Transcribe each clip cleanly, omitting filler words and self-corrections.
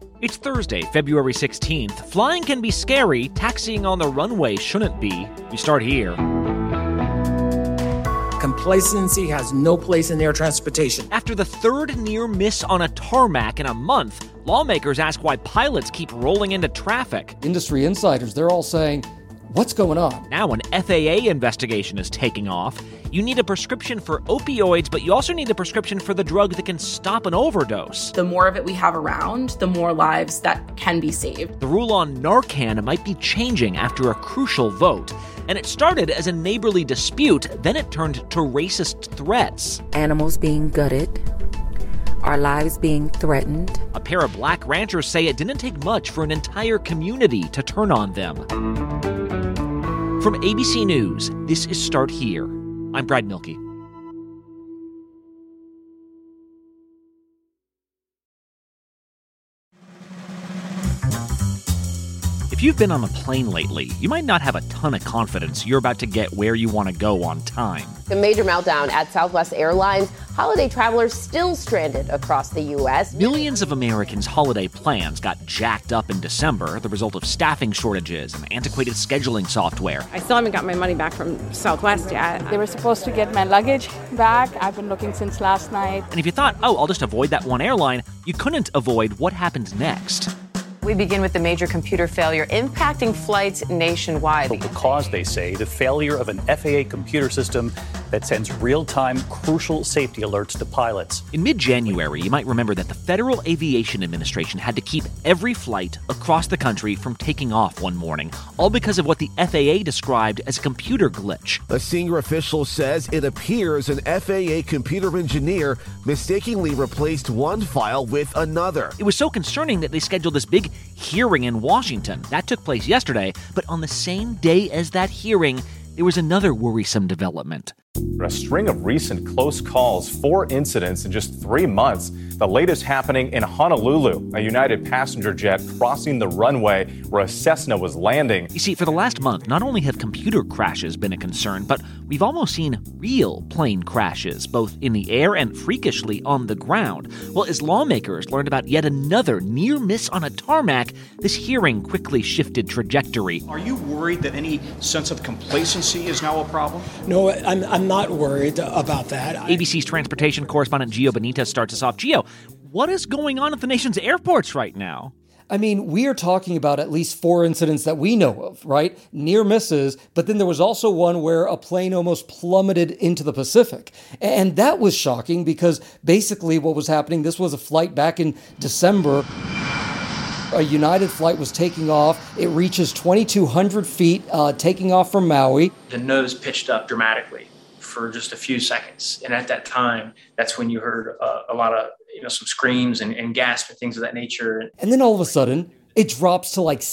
It's Thursday, February 16th. Flying can be scary. Taxiing on the runway shouldn't be. We start here. Complacency has no place in air transportation. After the third near miss on a tarmac in a month, lawmakers ask why pilots keep rolling into traffic. Industry insiders, they're all saying, what's going on? Now an FAA investigation is taking off. You need a prescription for opioids, but you also need a prescription for the drug that can stop an overdose. The more of it we have around, the more lives that can be saved. The rule on Narcan might be changing after a crucial vote. And it started as a neighborly dispute, then it turned to racist threats. Animals being gutted, our lives being threatened. A pair of black ranchers say it didn't take much for an entire community to turn on them. From ABC News, this is Start Here. I'm Brad Milkey. If you've been on a plane lately, you might not have a ton of confidence you're about to get where you want to go on time. The major meltdown at Southwest Airlines, holiday travelers still stranded across the U.S. Millions of Americans' holiday plans got jacked up in December, the result of staffing shortages and antiquated scheduling software. I still haven't got my money back from Southwest yet. They were supposed to get my luggage back. I've been looking since last night. And if you thought, I'll just avoid that one airline, you couldn't avoid what happened next. We begin with the major computer failure impacting flights nationwide. The cause, they say, the failure of an FAA computer system that sends real-time, crucial safety alerts to pilots. In mid-January, you might remember that the Federal Aviation Administration had to keep every flight across the country from taking off one morning, all because of what the FAA described as a computer glitch. A senior official says it appears an FAA computer engineer mistakenly replaced one file with another. It was so concerning that they scheduled this big hearing in Washington. That took place yesterday, but on the same day as that hearing, there was another worrisome development. A string of recent close calls, 4 incidents in just 3 months. The latest happening in Honolulu, a United passenger jet crossing the runway where a Cessna was landing. You see, for the last month, not only have computer crashes been a concern, but we've almost seen real plane crashes, both in the air and freakishly on the ground. Well, as lawmakers learned about yet another near miss on a tarmac, this hearing quickly shifted trajectory. Are you worried that any sense of complacency is now a problem? No, I'm not worried about that. ABC's transportation correspondent Gio Benitez starts us off. Gio, what is going on at the nation's airports right now? I mean, we are talking about at least 4 incidents that we know of, right? Near misses, but then there was also one where a plane almost plummeted into the Pacific. And that was shocking because basically what was happening, this was a flight back in December. A United flight was taking off. It reaches 2,200 feet, taking off from Maui. The nose pitched up dramatically for just a few seconds. And at that time, that's when you heard a lot of, some screams and gasps and things of that nature. And then all of a sudden, it drops to like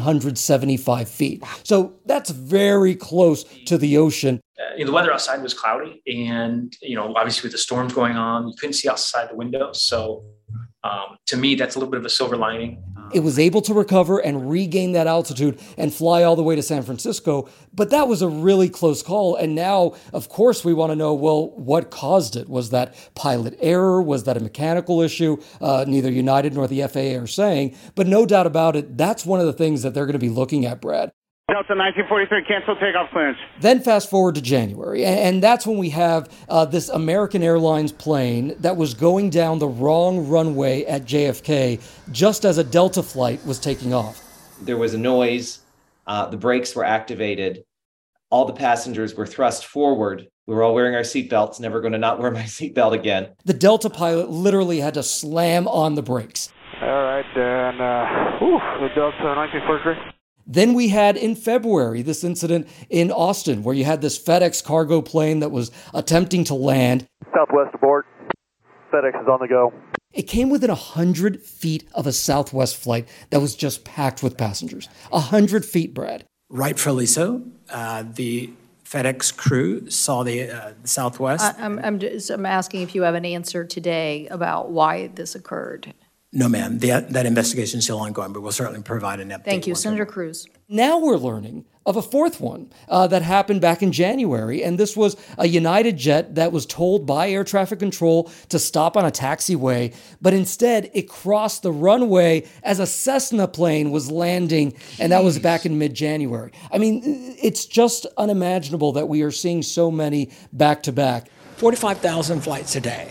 775 feet. So that's very close to the ocean. The weather outside was cloudy. And, obviously with the storms going on, you couldn't see outside the window. So to me, that's a little bit of a silver lining. It was able to recover and regain that altitude and fly all the way to San Francisco. But that was a really close call. And now, of course, we want to know, well, what caused it? Was that pilot error? Was that a mechanical issue? Neither United nor the FAA are saying. But no doubt about it, that's one of the things that they're going to be looking at, Brad. Delta 1943, cancel takeoff clearance. Then fast forward to January, and that's when we have this American Airlines plane that was going down the wrong runway at JFK just as a Delta flight was taking off. There was a noise, the brakes were activated, all the passengers were thrust forward. We were all wearing our seatbelts, never going to not wear my seatbelt again. The Delta pilot literally had to slam on the brakes. All right, then, the Delta 1943. Then we had in February this incident in Austin where you had this FedEx cargo plane that was attempting to land. Southwest aboard. FedEx is on the go. It came within 100 feet of a Southwest flight that was just packed with passengers. 100 feet, Brad. Rightfully so. The FedEx crew saw the Southwest. I'm asking if you have an answer today about why this occurred. No, ma'am. That investigation is still ongoing, but we'll certainly provide an update. Thank you. Senator Cruz. Now we're learning of a fourth one that happened back in January, and this was a United jet that was told by air traffic control to stop on a taxiway, but instead it crossed the runway as a Cessna plane was landing, and that was back in mid-January. I mean, it's just unimaginable that we are seeing so many back-to-back. 45,000 flights a day,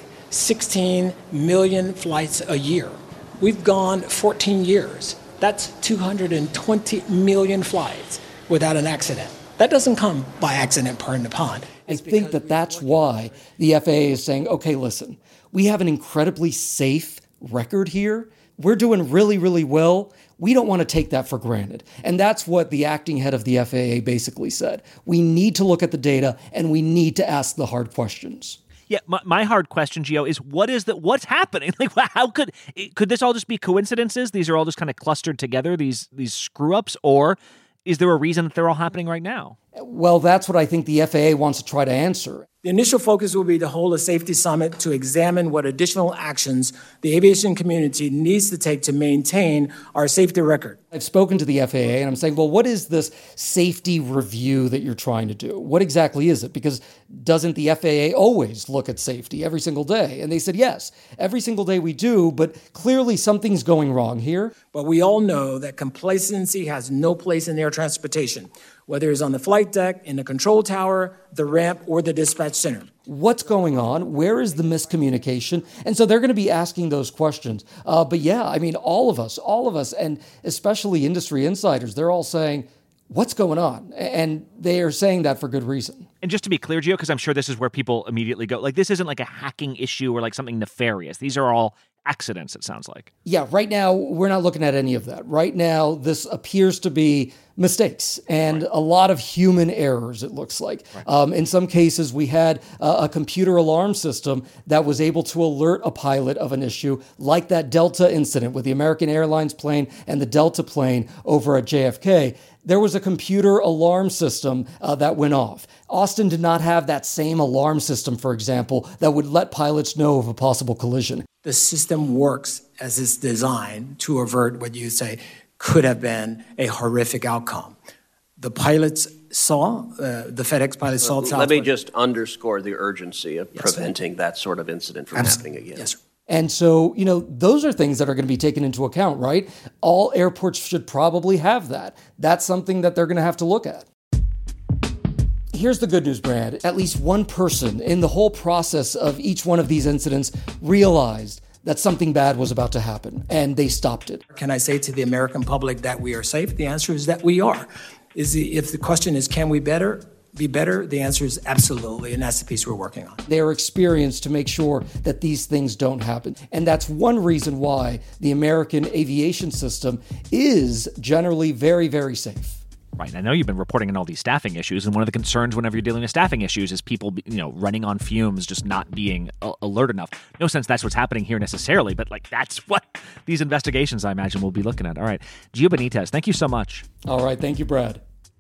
16 million flights a year. We've gone 14 years. That's 220 million flights without an accident. That doesn't come by accident, pardon the pun. I think that's why the FAA is saying, okay, listen, we have an incredibly safe record here. We're doing really, really well. We don't want to take that for granted. And that's what the acting head of the FAA basically said. We need to look at the data and we need to ask the hard questions. Yeah, my hard question, Gio, is what's happening? Like, how could this all just be coincidences? These are all just kind of clustered together, these screw-ups, or is there a reason that they're all happening right now? Well, that's what I think the FAA wants to try to answer. The initial focus will be to hold a safety summit to examine what additional actions the aviation community needs to take to maintain our safety record. I've spoken to the FAA and I'm saying, well, what is this safety review that you're trying to do? What exactly is it? Because doesn't the FAA always look at safety every single day? And they said, yes, every single day we do, but clearly something's going wrong here. But we all know that complacency has no place in air transportation, whether it's on the flight deck, in the control tower, the ramp, or the dispatch center. What's going on? Where is the miscommunication? And so they're going to be asking those questions. But yeah, I mean, all of us, and especially industry insiders, they're all saying, what's going on? And they are saying that for good reason. And just to be clear, Gio, because I'm sure this is where people immediately go, like, this isn't like a hacking issue or like something nefarious. These are all accidents, it sounds like. Yeah, right now, we're not looking at any of that. Right now, this appears to be mistakes and a lot of human errors, it looks like. Right. In some cases, we had a computer alarm system that was able to alert a pilot of an issue, like that Delta incident with the American Airlines plane and the Delta plane over at JFK. There was a computer alarm system that went off. Austin did not have that same alarm system, for example, that would let pilots know of a possible collision. The system works as it's designed to avert what you say could have been a horrific outcome. The pilots saw, the FedEx pilots saw Southwest. Let me just underscore the urgency of preventing that sort of incident from happening again. Yes, sir. And so, those are things that are going to be taken into account, right? All airports should probably have that. That's something that they're going to have to look at. Here's the good news, Brad. At least one person in the whole process of each one of these incidents realized that something bad was about to happen, and they stopped it. Can I say to the American public that we are safe? The answer is that we are. If the question is, can we be better? The answer is absolutely, and that's the piece we're working on. They are experienced to make sure that these things don't happen. And that's one reason why the American aviation system is generally very, very safe. Right. I know you've been reporting on all these staffing issues, and one of the concerns whenever you're dealing with staffing issues is people, running on fumes, just not being alert enough. No sense that's what's happening here necessarily, but that's what these investigations, I imagine, will be looking at. All right. Gio Benitez, thank you so much. All right. Thank you, Brad.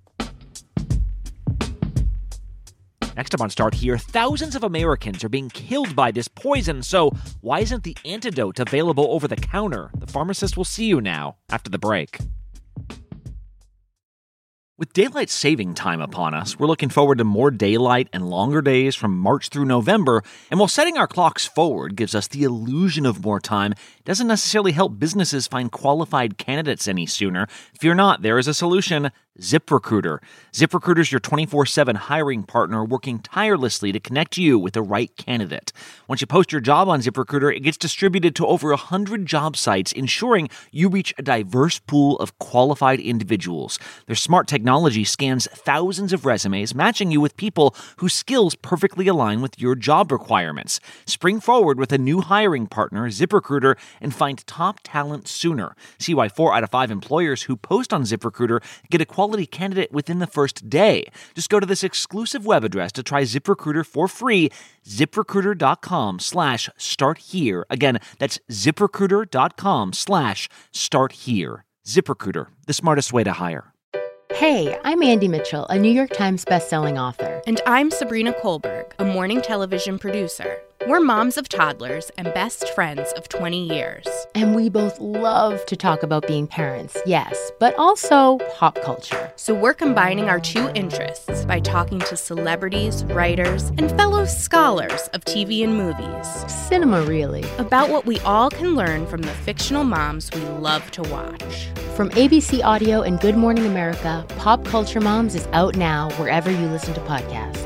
Next up on Start Here, thousands of Americans are being killed by this poison, so why isn't the antidote available over the counter? The pharmacist will see you now after the break. With daylight saving time upon us, we're looking forward to more daylight and longer days from March through November, and while setting our clocks forward gives us the illusion of more time, it doesn't necessarily help businesses find qualified candidates any sooner. Fear not, there is a solution. ZipRecruiter. ZipRecruiter is your 24/7 hiring partner working tirelessly to connect you with the right candidate. Once you post your job on ZipRecruiter, it gets distributed to over 100 job sites, ensuring you reach a diverse pool of qualified individuals. Their smart technology scans thousands of resumes, matching you with people whose skills perfectly align with your job requirements. Spring forward with a new hiring partner, ZipRecruiter, and find top talent sooner. See why 4 out of 5 employers who post on ZipRecruiter get a quality candidate within the first day. Just go to this exclusive web address to try ZipRecruiter for free, ZipRecruiter.com/starthere. Again, that's ZipRecruiter.com/starthere. ZipRecruiter, the smartest way to hire. Hey, I'm Andy Mitchell, a New York Times bestselling author. And I'm Sabrina Kohlberg, a morning television producer. We're moms of toddlers and best friends of 20 years. And we both love to talk about being parents, yes, but also pop culture. So we're combining our two interests by talking to celebrities, writers, and fellow scholars of TV and movies. Cinema, really. About what we all can learn from the fictional moms we love to watch. From ABC Audio and Good Morning America, Pop Culture Moms is out now wherever you listen to podcasts.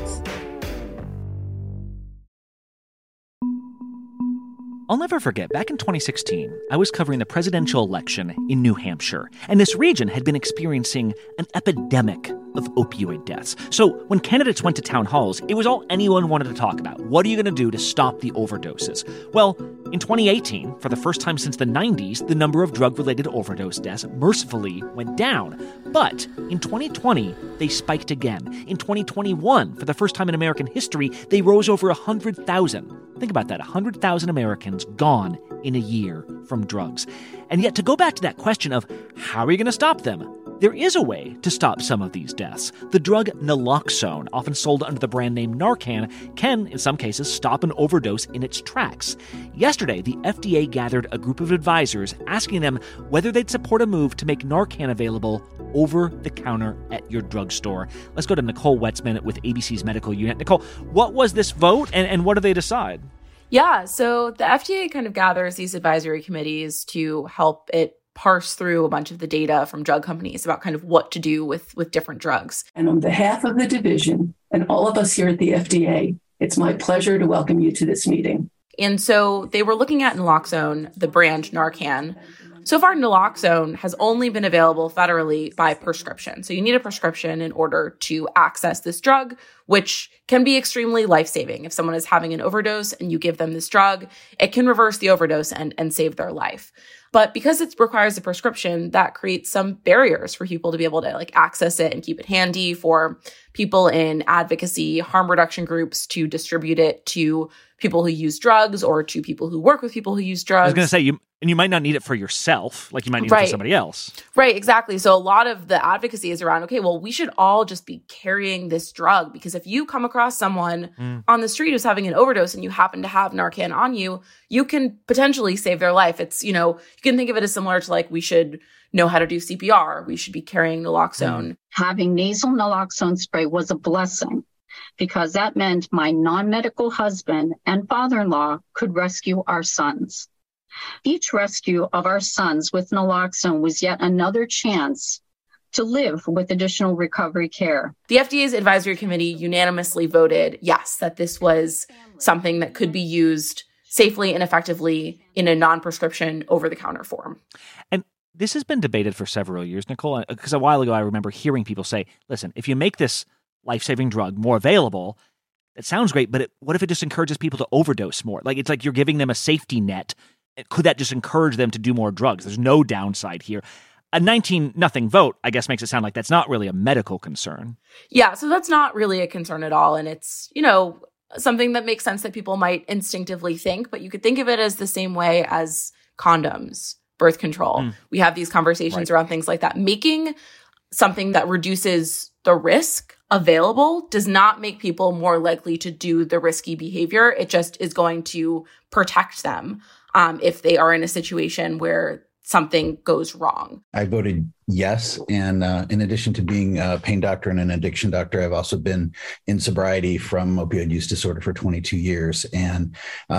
I'll never forget, back in 2016, I was covering the presidential election in New Hampshire, and this region had been experiencing an epidemic of opioid deaths. So when candidates went to town halls, it was all anyone wanted to talk about. What are you going to do to stop the overdoses? Well, in 2018, for the first time since the 90s, the number of drug-related overdose deaths mercifully went down. But in 2020, they spiked again. In 2021, for the first time in American history, they rose over 100,000. Think about that, 100,000 Americans gone in a year from drugs. And yet, to go back to that question of how are you going to stop them? There is a way to stop some of these deaths. The drug naloxone, often sold under the brand name Narcan, can, in some cases, stop an overdose in its tracks. Yesterday, the FDA gathered a group of advisors asking them whether they'd support a move to make Narcan available over the counter at your drugstore. Let's go to Nicole Wetzman with ABC's Medical Unit. Nicole, what was this vote and what do they decide? Yeah, so the FDA kind of gathers these advisory committees to help it parse through a bunch of the data from drug companies about kind of what to do with different drugs. And on behalf of the division and all of us here at the FDA, it's my pleasure to welcome you to this meeting. And so they were looking at naloxone, the brand Narcan. So far, naloxone has only been available federally by prescription. So you need a prescription in order to access this drug, which can be extremely life-saving. If someone is having an overdose and you give them this drug, it can reverse the overdose and save their life. But because it requires a prescription, that creates some barriers for people to be able to access it and keep it handy, for people in advocacy, harm reduction groups to distribute it to people who use drugs or to people who work with people who use drugs. I was going to say, you might not need it for yourself, like you might need it for somebody else. Right, exactly. So a lot of the advocacy is around, okay, well, we should all just be carrying this drug, because if you come across someone on the street who's having an overdose and you happen to have Narcan on you, you can potentially save their life. It's, you can think of it as similar to we should know how to do CPR. We should be carrying naloxone. Having nasal naloxone spray was a blessing, because that meant my non-medical husband and father-in-law could rescue our sons. Each rescue of our sons with naloxone was yet another chance to live with additional recovery care. The FDA's advisory committee unanimously voted yes, that this was something that could be used safely and effectively in a non-prescription over-the-counter form. And this has been debated for several years, Nicole, because a while ago I remember hearing people say, listen, if you make this life-saving drug more available, it sounds great, but what if it just encourages people to overdose more? It's like you're giving them a safety net. Could that just encourage them to do more drugs? There's no downside here. A 19-0 vote, I guess, makes it sound like that's not really a medical concern. Yeah, so that's not really a concern at all. And it's, something that makes sense that people might instinctively think, but you could think of it as the same way as condoms, birth control. We have these conversations around things like that. Making something that reduces the risk available does not make people more likely to do the risky behavior. It just is going to protect them if they are in a situation where something goes wrong. I voted yes. And in addition to being a pain doctor and an addiction doctor, I've also been in sobriety from opioid use disorder for 22 years. And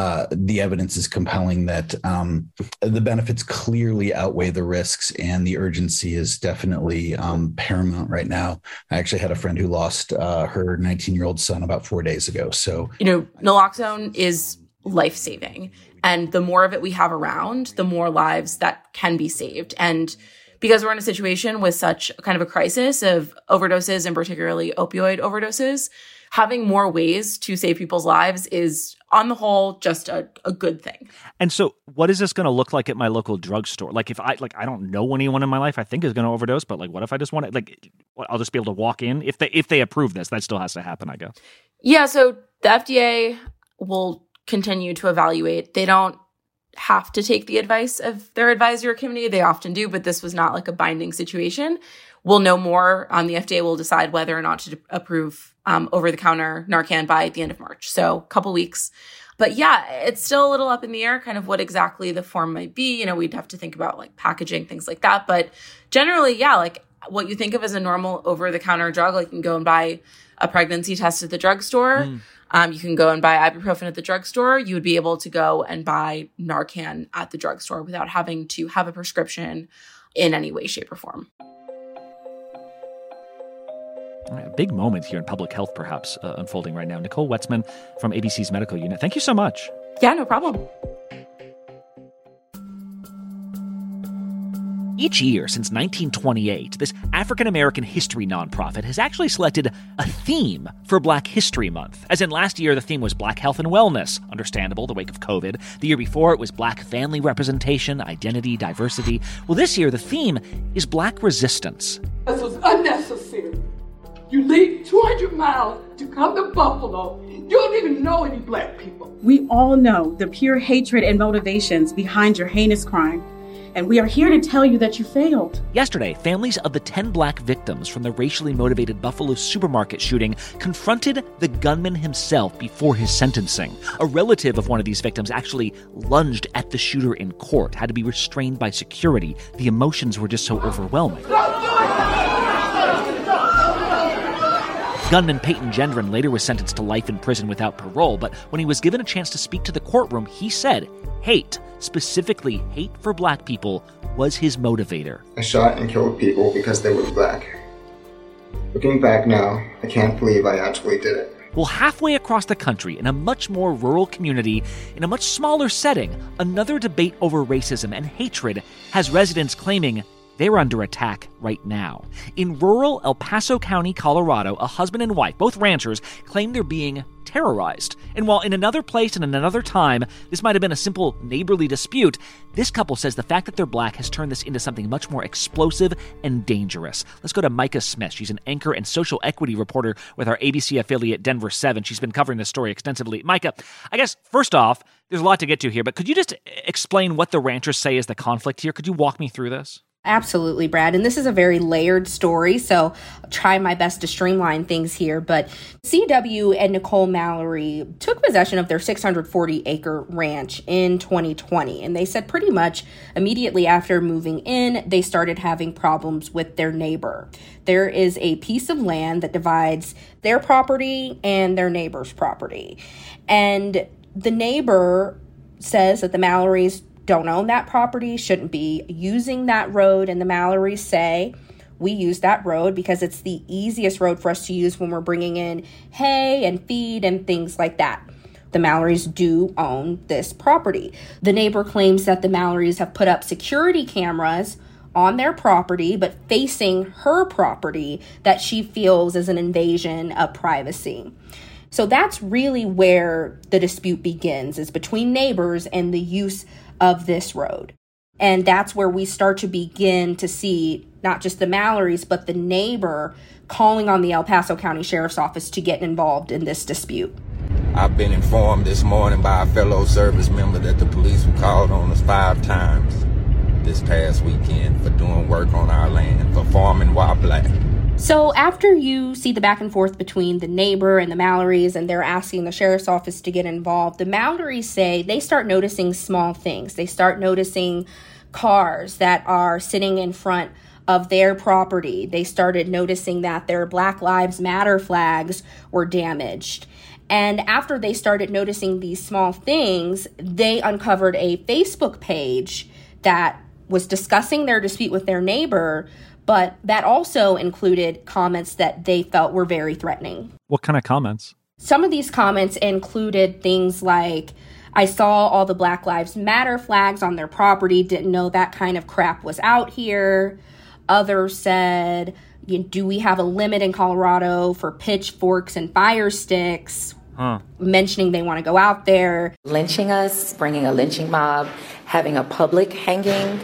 the evidence is compelling that the benefits clearly outweigh the risks, and the urgency is definitely paramount right now. I actually had a friend who lost her 19-year-old son about 4 days ago. So, naloxone is life-saving. And the more of it we have around, the more lives that can be saved. And because we're in a situation with such kind of a crisis of overdoses, and particularly opioid overdoses, having more ways to save people's lives is, on the whole, just a good thing. And so what is this going to look like at my local drugstore? If I don't know anyone in my life I think is going to overdose, but what if I just want to, I'll just be able to walk in? If they approve this, that still has to happen, I guess. Yeah, so the FDA will continue to evaluate. They don't have to take the advice of their advisory committee. They often do, but this was not a binding situation. We'll know more. The FDA will decide whether or not to approve over-the-counter Narcan by the end of March. So a couple weeks. But yeah, it's still a little up in the air kind of what exactly the form might be. We'd have to think about like packaging, things like that. But generally, yeah, like what you think of as a normal over-the-counter drug, like you can go and buy a pregnancy test at the drugstore. You can go and buy ibuprofen at the drugstore. You would be able to go and buy Narcan at the drugstore without having to have a prescription in any way, shape, or form. A big moment here in public health, perhaps, unfolding right now. Nicole Wetzman from ABC's Medical Unit. Thank you so much. Yeah, no problem. Each year since 1928, this African-American history nonprofit has actually selected a theme for Black History Month. As in last year, the theme was Black Health and Wellness, understandable, the wake of COVID. The year before, it was Black family representation, identity, diversity. Well, this year, the theme is Black resistance. This was unnecessary. You leave 200 miles to come to Buffalo. You don't even know any Black people. We all know the pure hatred and motivations behind your heinous crime. And we are here to tell you that you failed. Yesterday, families of the 10 Black victims from the racially motivated Buffalo supermarket shooting confronted the gunman himself before his sentencing. A relative of one of these victims actually lunged at the shooter in court, had to be restrained by security. The emotions were just so overwhelming. Gunman Peyton Gendron later was sentenced to life in prison without parole, but when he was given a chance to speak to the courtroom, he said hate, specifically hate for Black people, was his motivator. I shot and killed people because they were Black. Looking back now, I can't believe I actually did it. Well, halfway across the country, in a much more rural community, in a much smaller setting, another debate over racism and hatred has residents claiming they're under attack right now. In rural El Paso County, Colorado, a husband and wife, both ranchers, claim they're being terrorized. And while in another place and in another time, this might have been a simple neighborly dispute, this couple says the fact that they're Black has turned this into something much more explosive and dangerous. Let's go to Micah Smith. She's an anchor and social equity reporter with our ABC affiliate Denver 7. She's been covering this story extensively. Micah, I guess, first off, there's a lot to get to here, but could you just explain what the ranchers say is the conflict here? Could you walk me through this? Absolutely, Brad. And this is a very layered story, so I'll try my best to streamline things here. But CW and Nicole Mallory took possession of their 640-acre ranch in 2020. And they said pretty much immediately after moving in, they started having problems with their neighbor. There is a piece of land that divides their property and their neighbor's property. And the neighbor says that the Mallorys don't own that property, shouldn't be using that road. And the Mallorys say, we use that road because it's the easiest road for us to use when we're bringing in hay and feed and things like that. The Mallorys do own this property. The neighbor claims that the Mallorys have put up security cameras on their property, but facing her property that she feels is an invasion of privacy. So that's really where the dispute begins, is between neighbors and the use of this road. And that's where we start to begin to see not just the Mallorys, but the neighbor calling on the El Paso County Sheriff's Office to get involved in this dispute. I've been informed this morning by a fellow service member that the police were called on us 5 times this past weekend for doing work on our land, for farming while Black. So after you see the back and forth between the neighbor and the Mallorys, and they're asking the sheriff's office to get involved, the Mallorys say they start noticing small things. They start noticing cars that are sitting in front of their property. They started noticing that their Black Lives Matter flags were damaged. And after they started noticing these small things, they uncovered a Facebook page that was discussing their dispute with their neighbor, but that also included comments that they felt were very threatening. What kind of comments? Some of these comments included things like, I saw all the Black Lives Matter flags on their property, didn't know that kind of crap was out here. Others said, do we have a limit in Colorado for pitchforks and fire sticks? Mentioning they want to go out there. Lynching us, bringing a lynching mob, having a public hanging.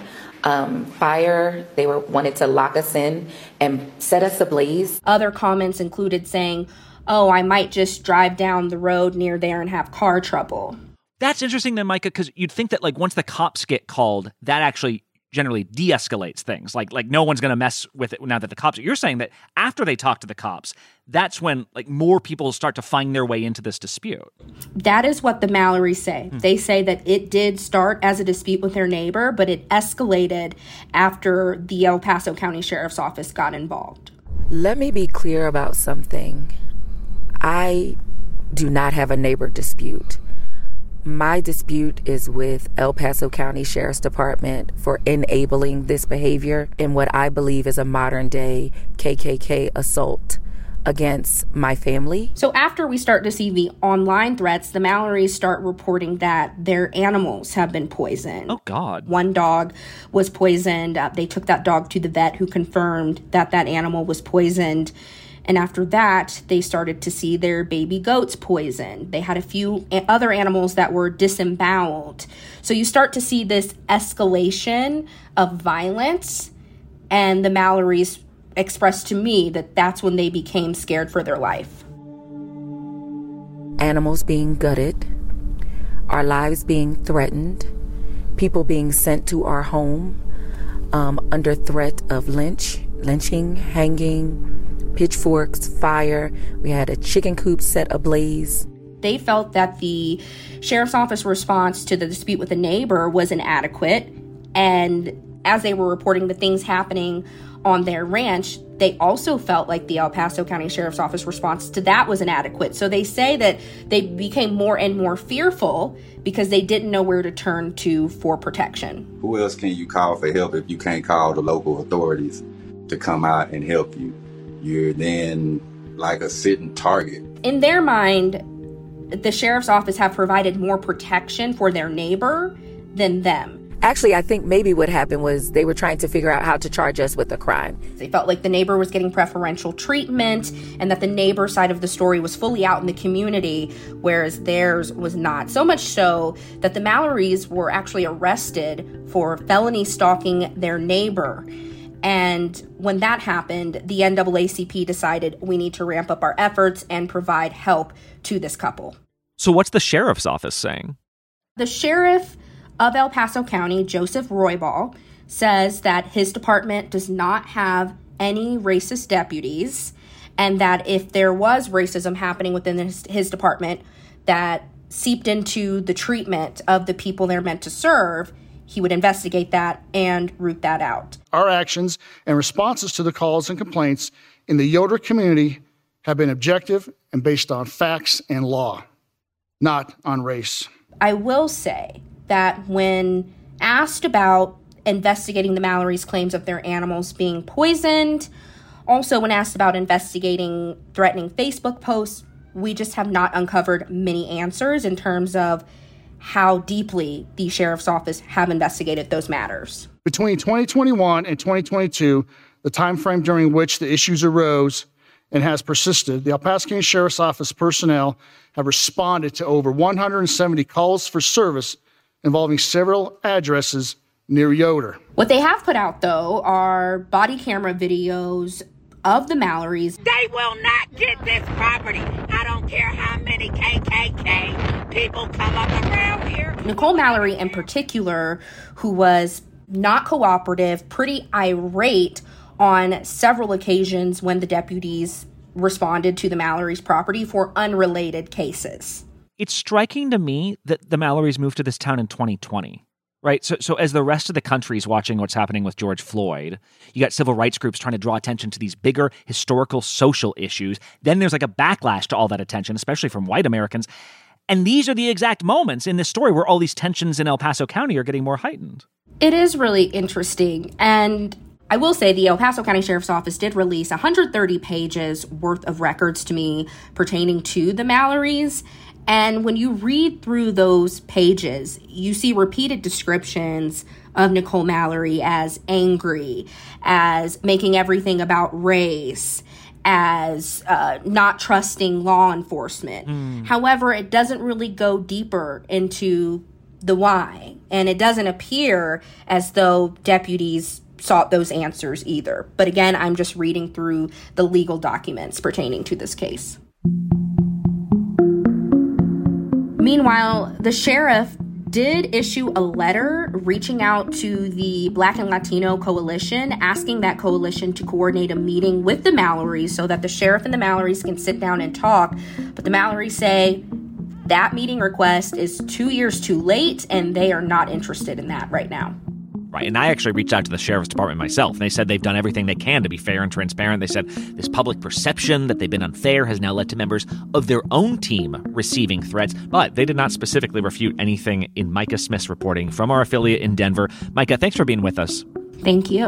Fire, they wanted to lock us in and set us ablaze. Other comments included saying, oh, I might just drive down the road near there and have car trouble. That's interesting then, Micah, because you'd think that like once the cops get called, that actually generally de-escalates things. Like no one's going to mess with it now that the cops. You're saying that after they talk to the cops, that's when like more people start to find their way into this dispute. That is what the Mallorys say. They say that it did start as a dispute with their neighbor, but it escalated after the El Paso County Sheriff's Office got involved. Let me be clear about something. I do not have a neighbor dispute. My dispute is with El Paso County Sheriff's Department for enabling this behavior in what I believe is a modern day KKK assault against my family. So after we start to see the online threats, the Mallorys start reporting that their animals have been poisoned. Oh, God. One dog was poisoned. They took that dog to the vet, who confirmed that that animal was poisoned. And after that, they started to see their baby goats poisoned. They had a few other animals that were disemboweled. So you start to see this escalation of violence. And the Mallorys expressed to me that that's when they became scared for their life. Animals being gutted, our lives being threatened, people being sent to our home under threat of lynching, hanging, pitchforks, fire. We had a chicken coop set ablaze. They felt that the sheriff's office response to the dispute with the neighbor was inadequate. And as they were reporting the things happening on their ranch, they also felt like the El Paso County Sheriff's Office response to that was inadequate. So they say that they became more and more fearful because they didn't know where to turn to for protection. Who else can you call for help if you can't call the local authorities to come out and help you? You're then like a sitting target. In their mind, the sheriff's office have provided more protection for their neighbor than them. Actually, I think maybe what happened was they were trying to figure out how to charge us with a crime. They felt like the neighbor was getting preferential treatment and that the neighbor side of the story was fully out in the community, whereas theirs was not. So much so that the Mallorys were actually arrested for felony stalking their neighbor. And when that happened, the NAACP decided we need to ramp up our efforts and provide help to this couple. So what's the sheriff's office saying? The sheriff of El Paso County, Joseph Roybal, says that his department does not have any racist deputies, and that if there was racism happening within his department that seeped into the treatment of the people they're meant to serve, he would investigate that and root that out. Our actions and responses to the calls and complaints in the Yoder community have been objective and based on facts and law, not on race. I will say that when asked about investigating the Mallorys' claims of their animals being poisoned, also when asked about investigating threatening Facebook posts, we just have not uncovered many answers in terms of how deeply the sheriff's office have investigated those matters. Between 2021 and 2022, the time frame during which the issues arose and has persisted, the El Paso County Sheriff's Office personnel have responded to over 170 calls for service involving several addresses near Yoder. What they have put out, though, are body camera videos of the Mallorys. They will not get this property. I don't care how many KKK people come up around here. Nicole Mallory in particular, who was not cooperative, pretty irate on several occasions when the deputies responded to the Mallorys' property for unrelated cases. It's striking to me that the Mallorys moved to this town in 2020, right? So as the rest of the country is watching what's happening with George Floyd, you got civil rights groups trying to draw attention to these bigger historical social issues. Then there's like a backlash to all that attention, especially from white Americans. And these are the exact moments in this story where all these tensions in El Paso County are getting more heightened. It is really interesting. And I will say the El Paso County Sheriff's Office did release 130 pages worth of records to me pertaining to the Mallorys. And when you read through those pages, you see repeated descriptions of Nicole Mallory as angry, as making everything about race, as not trusting law enforcement. However, it doesn't really go deeper into the why. And it doesn't appear as though deputies sought those answers either. But again, I'm just reading through the legal documents pertaining to this case. Meanwhile, the sheriff did issue a letter reaching out to the Black and Latino Coalition, asking that coalition to coordinate a meeting with the Mallorys so that the sheriff and the Mallorys can sit down and talk. But the Mallorys say that meeting request is 2 years too late, and they are not interested in that right now. Right, and I actually reached out to the sheriff's department myself, and they said they've done everything they can to be fair and transparent. They said this public perception that they've been unfair has now led to members of their own team receiving threats, but they did not specifically refute anything in Micah Smith's reporting from our affiliate in Denver. Micah, thanks for being with us. Thank you.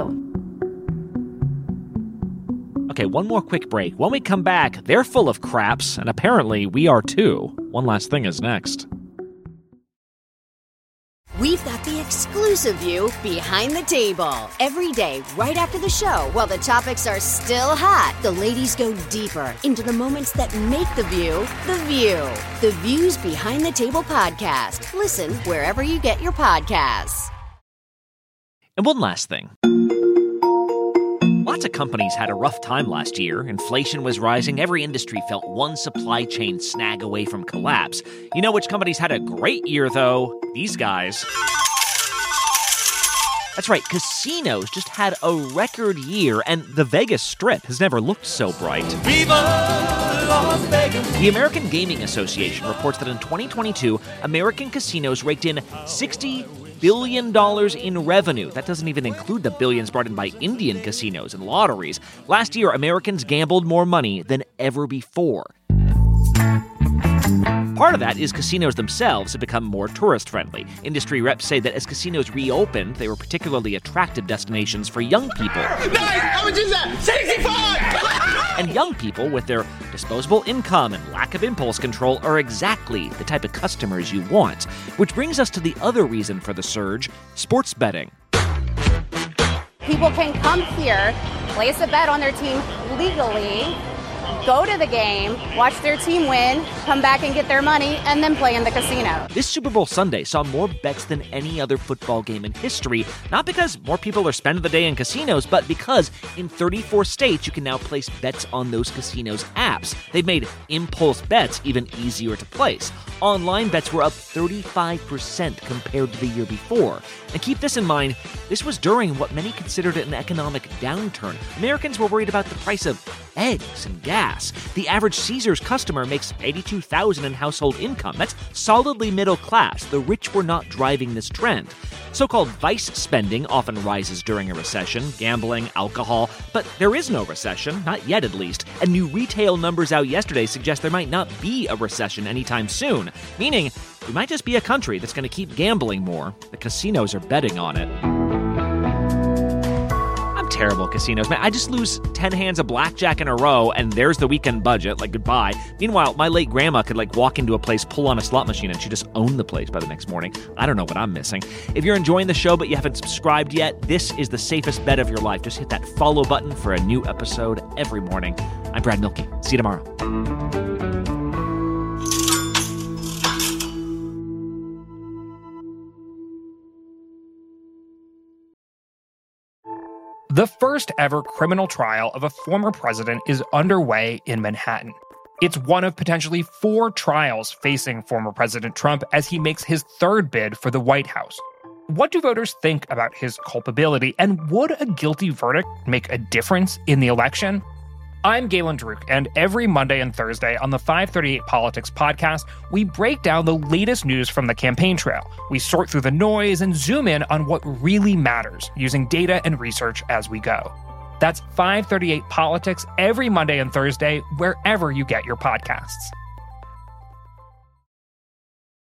Okay, one more quick break. When we come back, they're full of craps, and apparently we are too. One Last Thing is next. We've got the exclusive view behind the table. Every day, right after the show, while the topics are still hot, the ladies go deeper into the moments that make the View the View. The Views Behind the Table podcast. Listen wherever you get your podcasts. And one last thing. Lots of companies had a rough time last year. Inflation was rising. Every industry felt one supply chain snag away from collapse. You know which companies had a great year, though? These guys. That's right, casinos just had a record year, and the Vegas Strip has never looked so bright. Viva Las Vegas! The American Gaming Association reports that in 2022, American casinos raked in $60 billion in revenue. That doesn't even include the billions brought in by Indian casinos and lotteries. Last year, Americans gambled more money than ever before. Part of that is casinos themselves have become more tourist-friendly. Industry reps say that as casinos reopened, they were particularly attractive destinations for young people. Nice! How much is that? 65! And young people, with their disposable income and lack of impulse control, are exactly the type of customers you want. Which brings us to the other reason for the surge, sports betting. People can come here, place a bet on their team legally, go to the game, watch their team win, come back and get their money, and then play in the casino. This Super Bowl Sunday saw more bets than any other football game in history, not because more people are spending the day in casinos, but because in 34 states you can now place bets on those casinos' apps. They've made impulse bets even easier to place. Online bets were up 35% compared to the year before. And keep this in mind, this was during what many considered an economic downturn. Americans were worried about the price of eggs and gas. The average Caesars customer makes $82,000 in household income. That's solidly middle class. The rich were not driving this trend. So-called vice spending often rises during a recession, gambling, alcohol, but there is no recession, not yet at least, and new retail numbers out yesterday suggest there might not be a recession anytime soon, meaning we might just be a country that's going to keep gambling more. The casinos are betting on it. Terrible at casinos, man. I just lose 10 hands of blackjack in a row, and there's the weekend budget. Like, goodbye. Meanwhile, my late grandma could, walk into a place, pull on a slot machine, and she just owned the place by the next morning. I don't know what I'm missing. If you're enjoying the show, but you haven't subscribed yet, this is the safest bet of your life. Just hit that follow button for a new episode every morning. I'm Brad Milkey. See you tomorrow. The first ever criminal trial of a former president is underway in Manhattan. It's one of potentially 4 trials facing former President Trump as he makes his third bid for the White House. What do voters think about his culpability, and would a guilty verdict make a difference in the election? I'm Galen Druk, and every Monday and Thursday on the 538 Politics podcast, we break down the latest news from the campaign trail. We sort through the noise and zoom in on what really matters, using data and research as we go. That's 538 Politics every Monday and Thursday, wherever you get your podcasts.